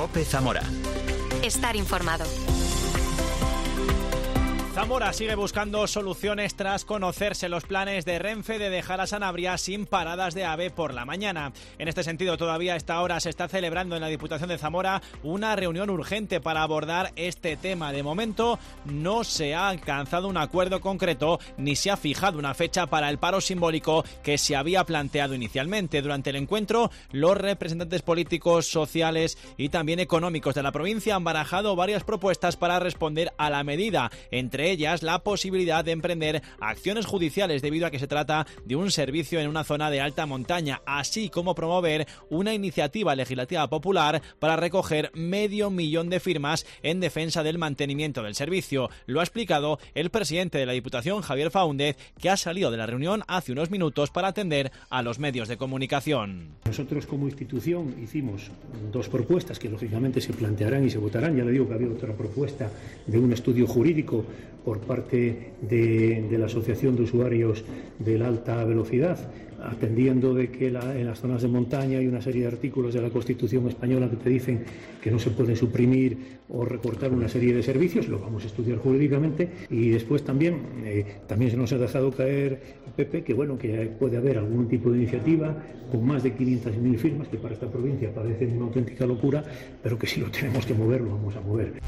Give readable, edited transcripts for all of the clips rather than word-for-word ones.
COPE Zamora. Estar informado. Zamora sigue buscando soluciones tras conocerse los planes de Renfe de dejar a Sanabria sin paradas de AVE por la mañana. En este sentido, todavía a esta hora se está celebrando en la Diputación de Zamora una reunión urgente para abordar este tema. De momento no se ha alcanzado un acuerdo concreto ni se ha fijado una fecha para el paro simbólico que se había planteado inicialmente. Durante el encuentro, los representantes políticos, sociales y también económicos de la provincia han barajado varias propuestas para responder a la medida, entre ellas la posibilidad de emprender acciones judiciales debido a que se trata de un servicio en una zona de alta montaña, así como promover una iniciativa legislativa popular para recoger 500.000 de firmas en defensa del mantenimiento del servicio. Lo ha explicado el presidente de la Diputación, Javier Faúndez, que ha salido de la reunión hace unos minutos para atender a los medios de comunicación. Nosotros como institución hicimos dos propuestas que lógicamente se plantearán y se votarán. Ya le digo que había otra propuesta de un estudio jurídico por parte de la Asociación de Usuarios de la Alta Velocidad, atendiendo de que en las zonas de montaña hay una serie de artículos de la Constitución española que te dicen que no se pueden suprimir o recortar una serie de servicios. Lo vamos a estudiar jurídicamente. Y después también se nos ha dejado caer, Pepe, que puede haber algún tipo de iniciativa con más de 500.000 firmas, que para esta provincia parece una auténtica locura, pero que si lo tenemos que mover, lo vamos a mover.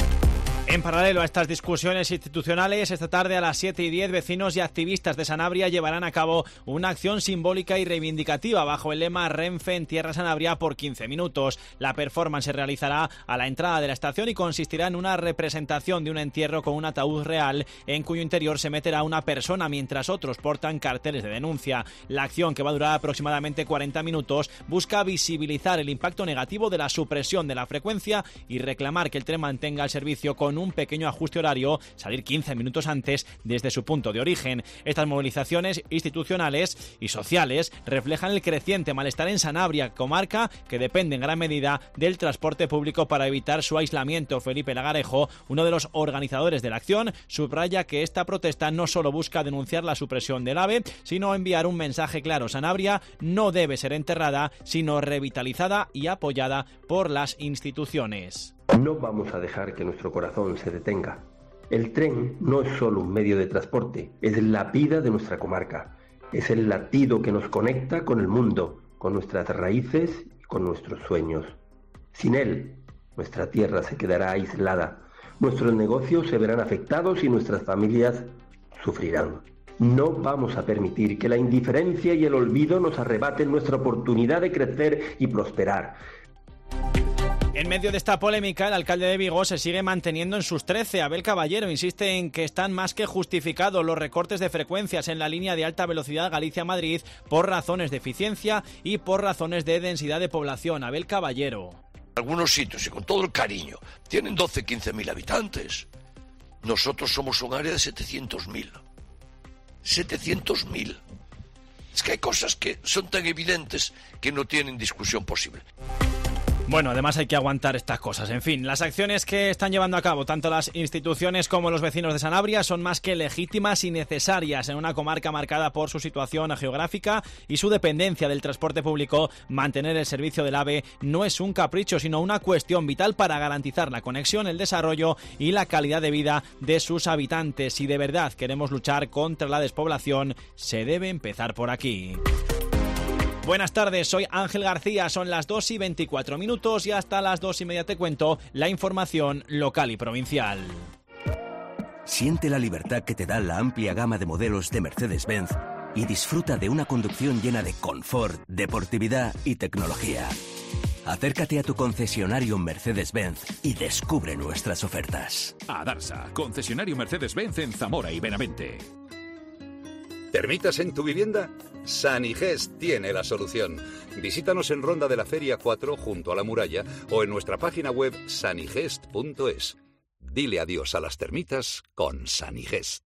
En paralelo a estas discusiones institucionales, esta tarde a las 7:10, vecinos y activistas de Sanabria llevarán a cabo una acción simbólica y reivindicativa bajo el lema Renfe en Tierra Sanabria por 15 minutos. La performance se realizará a la entrada de la estación y consistirá en una representación de un entierro con un ataúd real en cuyo interior se meterá una persona mientras otros portan carteles de denuncia. La acción, que va a durar aproximadamente 40 minutos, busca visibilizar el impacto negativo de la supresión de la frecuencia y reclamar que el tren mantenga el servicio con un pequeño ajuste horario, salir 15 minutos antes desde su punto de origen. Estas movilizaciones institucionales y sociales reflejan el creciente malestar en Sanabria, comarca que depende en gran medida del transporte público para evitar su aislamiento. Felipe Lagarejo, uno de los organizadores de la acción, subraya que esta protesta no solo busca denunciar la supresión del AVE, sino enviar un mensaje claro. Sanabria no debe ser enterrada, sino revitalizada y apoyada por las instituciones. No vamos a dejar que nuestro corazón se detenga. El tren no es solo un medio de transporte, es la vida de nuestra comarca. Es el latido que nos conecta con el mundo, con nuestras raíces y con nuestros sueños. Sin él, nuestra tierra se quedará aislada, nuestros negocios se verán afectados y nuestras familias sufrirán. No vamos a permitir que la indiferencia y el olvido nos arrebaten nuestra oportunidad de crecer y prosperar. En medio de esta polémica, el alcalde de Vigo se sigue manteniendo en sus 13. Abel Caballero insiste en que están más que justificados los recortes de frecuencias en la línea de alta velocidad Galicia-Madrid por razones de eficiencia y por razones de densidad de población. Abel Caballero. Algunos sitios, y con todo el cariño, tienen 12-15.000 habitantes. Nosotros somos un área de 700.000. 700.000. Es que hay cosas que son tan evidentes que no tienen discusión posible. Bueno, además hay que aguantar estas cosas. En fin, las acciones que están llevando a cabo tanto las instituciones como los vecinos de Sanabria son más que legítimas y necesarias en una comarca marcada por su situación geográfica y su dependencia del transporte público. Mantener el servicio del AVE no es un capricho, sino una cuestión vital para garantizar la conexión, el desarrollo y la calidad de vida de sus habitantes. Si de verdad queremos luchar contra la despoblación, se debe empezar por aquí. Buenas tardes, soy Ángel García, son las 2:24 y hasta las 2:30 te cuento la información local y provincial. Siente la libertad que te da la amplia gama de modelos de Mercedes-Benz y disfruta de una conducción llena de confort, deportividad y tecnología. Acércate a tu concesionario Mercedes-Benz y descubre nuestras ofertas. Adarsa, concesionario Mercedes-Benz en Zamora y Benavente. ¿Termitas en tu vivienda? Sanigest tiene la solución. Visítanos en Ronda de la Feria 4 junto a la muralla o en nuestra página web sanigest.es. Dile adiós a las termitas con Sanigest.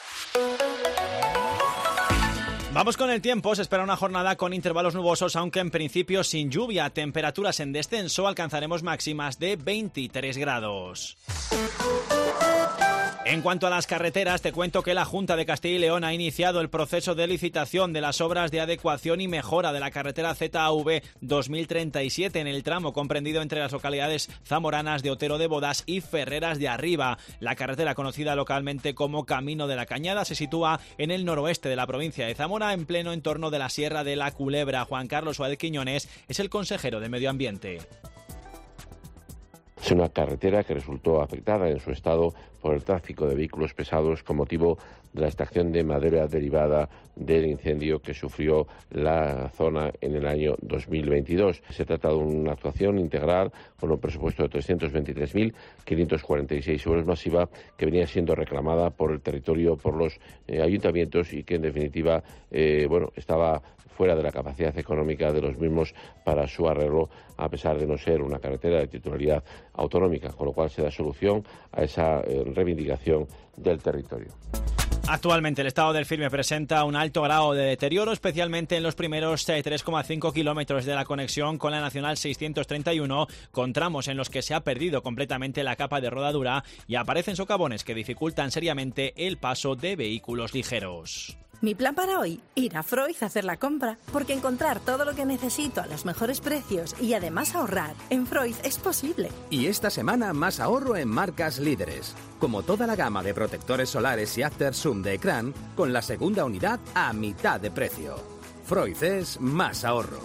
Vamos con el tiempo. Se espera una jornada con intervalos nubosos, aunque en principio sin lluvia. Temperaturas en descenso, alcanzaremos máximas de 23 grados. En cuanto a las carreteras, te cuento que la Junta de Castilla y León ha iniciado el proceso de licitación de las obras de adecuación y mejora de la carretera ZAV 2037 en el tramo comprendido entre las localidades zamoranas de Otero de Bodas y Ferreras de Arriba. La carretera, conocida localmente como Camino de la Cañada, se sitúa en el noroeste de la provincia de Zamora, en pleno entorno de la Sierra de la Culebra. Juan Carlos Suárez Quiñones es el consejero de Medio Ambiente. Es una carretera que resultó afectada en su estado por el tráfico de vehículos pesados con motivo de la extracción de madera derivada del incendio que sufrió la zona en el año 2022. Se trata de una actuación integral con un presupuesto de 323.546 euros masiva que venía siendo reclamada por el territorio, por los ayuntamientos y que en definitiva estaba fuera de la capacidad económica de los mismos para su arreglo, a pesar de no ser una carretera de titularidad autonómica, con lo cual se da solución a esa reivindicación del territorio. Actualmente el estado del firme presenta un alto grado de deterioro, especialmente en los primeros 3,5 kilómetros de la conexión con la Nacional 631, con tramos en los que se ha perdido completamente la capa de rodadura y aparecen socavones que dificultan seriamente el paso de vehículos ligeros. Mi plan para hoy, ir a Freud a hacer la compra, porque encontrar todo lo que necesito a los mejores precios y además ahorrar en Freud es posible. Y esta semana más ahorro en marcas líderes, como toda la gama de protectores solares y After Zoom de Ecran, con la segunda unidad a mitad de precio. Freud es más ahorro.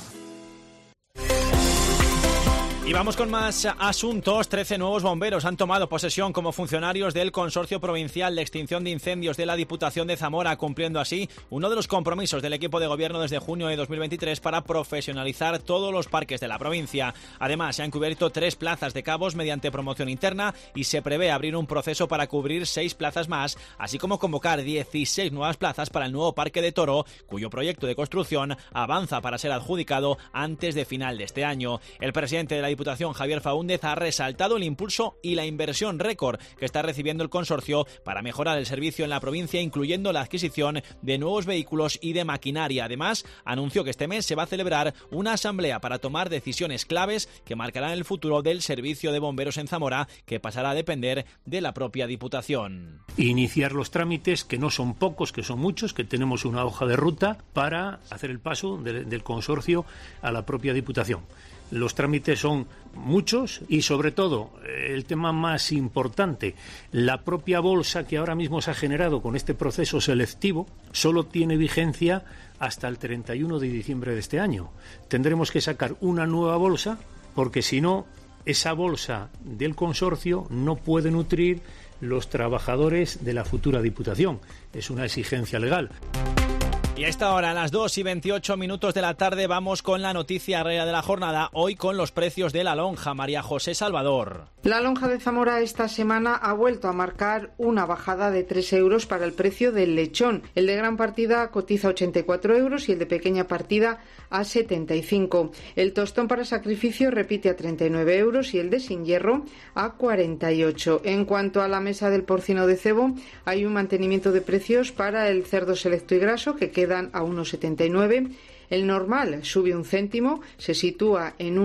Y vamos con más asuntos. 13 nuevos bomberos han tomado posesión como funcionarios del Consorcio Provincial de Extinción de Incendios de la Diputación de Zamora, cumpliendo así uno de los compromisos del equipo de gobierno desde junio de 2023 para profesionalizar todos los parques de la provincia. Además, se han cubierto 3 plazas de cabos mediante promoción interna y se prevé abrir un proceso para cubrir 6 plazas más, así como convocar 16 nuevas plazas para el nuevo Parque de Toro, cuyo proyecto de construcción avanza para ser adjudicado antes de final de este año. El presidente de la Diputación, Javier Faúndez, ha resaltado el impulso y la inversión récord que está recibiendo el consorcio para mejorar el servicio en la provincia, incluyendo la adquisición de nuevos vehículos y de maquinaria. Además, anunció que este mes se va a celebrar una asamblea para tomar decisiones claves que marcarán el futuro del servicio de bomberos en Zamora, que pasará a depender de la propia Diputación. Iniciar los trámites, que no son pocos, que son muchos, que tenemos una hoja de ruta para hacer el paso del consorcio a la propia Diputación. Los trámites son muchos y, sobre todo, el tema más importante, la propia bolsa que ahora mismo se ha generado con este proceso selectivo solo tiene vigencia hasta el 31 de diciembre de este año. Tendremos que sacar una nueva bolsa porque, si no, esa bolsa del consorcio no puede nutrir los trabajadores de la futura Diputación. Es una exigencia legal. Y a esta hora, a las 2:28 de la tarde, vamos con la noticia real de la jornada, hoy con los precios de la lonja. María José Salvador. La lonja de Zamora esta semana ha vuelto a marcar una bajada de 3 euros para el precio del lechón. El de gran partida cotiza 84 euros y el de pequeña partida a 75. El tostón para sacrificio repite a 39 euros y el de sin hierro a 48. En cuanto a la mesa del porcino de cebo, hay un mantenimiento de precios para el cerdo selecto y graso que quedan a 1,79. El normal sube 1 céntimo, se sitúa en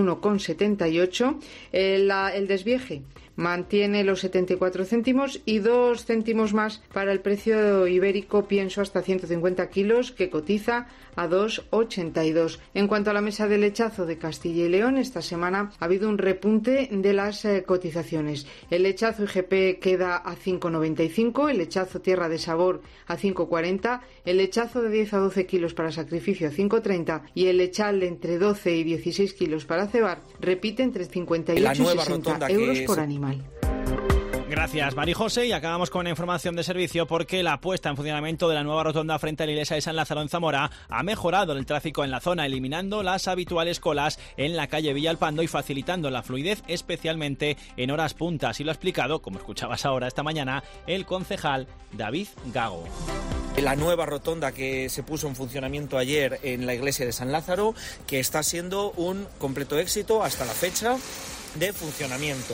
1,78. El desvieje mantiene los 74 céntimos y 2 céntimos más para el precio ibérico pienso hasta 150 kilos, que cotiza a 2,82. En cuanto a la mesa de lechazo de Castilla y León, esta semana ha habido un repunte de las cotizaciones. El lechazo IGP queda a 5,95, el lechazo Tierra de Sabor a 5,40, el lechazo de 10 a 12 kilos para sacrificio a 5,30 y el lechal de entre 12 y 16 kilos para cebar repite entre 58 y 60 euros por animal. Gracias, Mari José. Y acabamos con una información de servicio porque la puesta en funcionamiento de la nueva rotonda frente a la iglesia de San Lázaro en Zamora ha mejorado el tráfico en la zona, eliminando las habituales colas en la calle Villalpando y facilitando la fluidez, especialmente en horas puntas. Y lo ha explicado, como escuchabas ahora esta mañana, el concejal David Gago. La nueva rotonda que se puso en funcionamiento ayer en la iglesia de San Lázaro, que está siendo un completo éxito hasta la fecha de funcionamiento.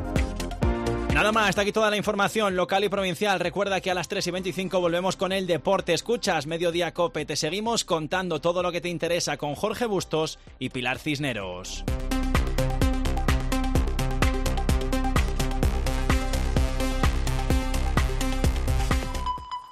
Nada más, está aquí toda la información local y provincial. Recuerda que a las 3:25 volvemos con el deporte. Escuchas Mediodía COPE. Te seguimos contando todo lo que te interesa con Jorge Bustos y Pilar Cisneros.